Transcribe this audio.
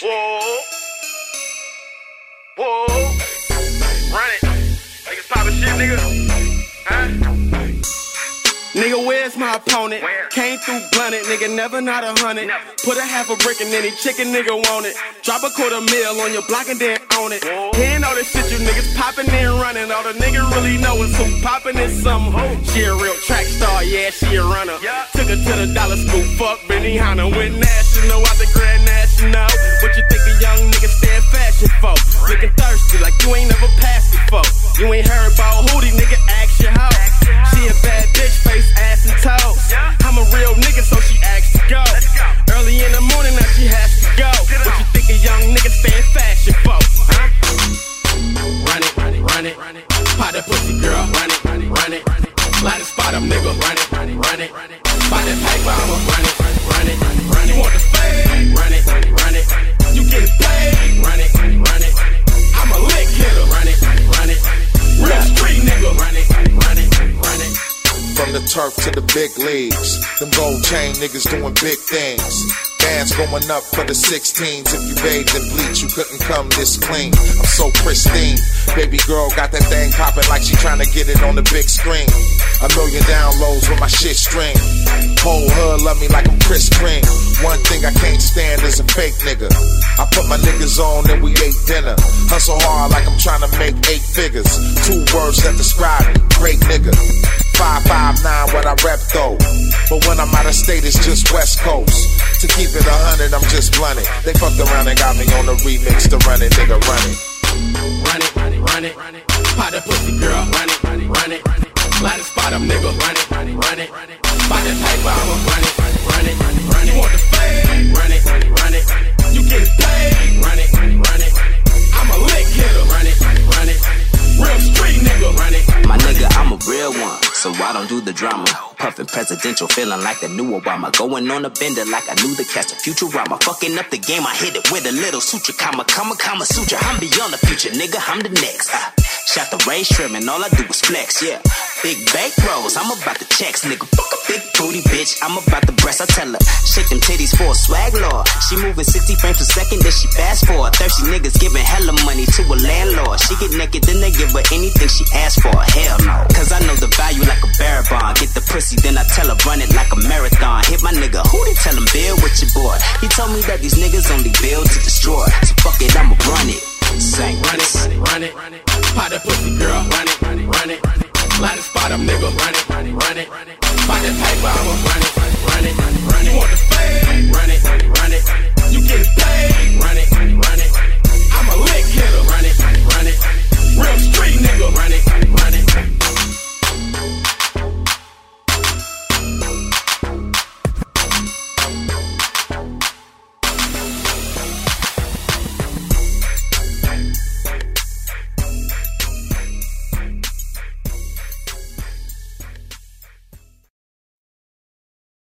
Whoa. Whoa. Run it. Niggas poppin' shit, nigga. Huh? Nigga, where's my opponent? Where? Came through blunted, nigga, never not 100. Never. Put a half a brick in any chicken, nigga want it. Drop a $250,000 on your block and then own it. Whoa. Hearing all this shit you niggas poppin' and running. All the nigga really know is who poppin' is something. She a real track star, yeah, she a runner. Yeah. Took her to the dollar school, fuck Benihana. Went national out the Grand National. What you think a young nigga stay in fashion for? Looking thirsty like you ain't never passed before. You ain't heard about Hootie, nigga, ask your hoe. She a bad bitch, face, ass, and toes. I'm a real nigga, so she asked to go. Early in the morning, now she has to go. What you think a young nigga stay in fashion for? Huh? Run it, run it, run it, run it. Pot that pussy, girl. Run it, run it, run it, run it. Light a spot up, nigga. Run it, run it, run it, run it. Spot that paper, I'ma run it, run it, run it, run it, run it. You want the fame? Run it, run it, run it. You get paid? Run it, run it, run it. I'm a lick hitter. Run it, run it, run it. Real street nigga. Run it, run it, run it, run it. From the turf to the big leagues, them gold chain niggas doing big things. Bands going up for the 16s. If you bathed in bleach, you couldn't come this clean. I'm so pristine. Baby girl got that thing popping like she tryna get it on the big screen. 1 million downloads with my shit stream. Whole hood love me like I'm Chris Green. One thing I can't stand is a fake nigga. I put my niggas on and we ate dinner. Hustle hard like I'm tryna make 8 figures. 2 words that describe me, great nigga. 559 what I rep though. But when I'm out of state it's just West Coast. To keep it 100 I'm just blunted. They fucked around and got me on the remix to run it, nigga, run it. Run it, run it, run it, run it. Pot that pussy, girl. Run it, run it, run it, run it. Light a spot up, nigga. Run it, run it, run it, run it. Spot that paper, I'ma run it, run it, run it, run it, run it. You want the fame? Run it, run it, run it, run it. You get paid? Run it, run it, run it. I'm a lick hitter. Run it, run it, run it. Real street nigga. Run it. My nigga, I'm a real one, so I don't do the drama. Puffin' presidential, feeling like the new Obama. Going on a bender like I knew the cast of Futurama. Fucking up the game, I hit it with a little suture. Kama suture. I'm beyond the future, nigga, I'm the next. Shot the Ray Shrimp and all I do is flex, yeah. Big bank rolls, I'm about the checks, nigga. Fuck a big booty bitch, I'm about the breast. I tell her, shake them titties for a swag lord. She moving 60 frames per second, then she fast forward. Thirsty niggas giving hella money to a landlord. She get naked, then they give her anything she asks for. Hell no, cause I know the value like a bearer bond. Get the pussy, then I tell her run it like a marathon. Hit my nigga, who they tell him build with your boy? He told me that these niggas only build to destroy. So fuck it, I'ma run it. Sing, Run it, run it, run it, run it. Pot that pussy, girl. Run it, run it, run it, run it. Light a spot up, nigga. Run it, run it, run it, run it. Spot that paper, I'ma run it, run it, run it, run it. You want the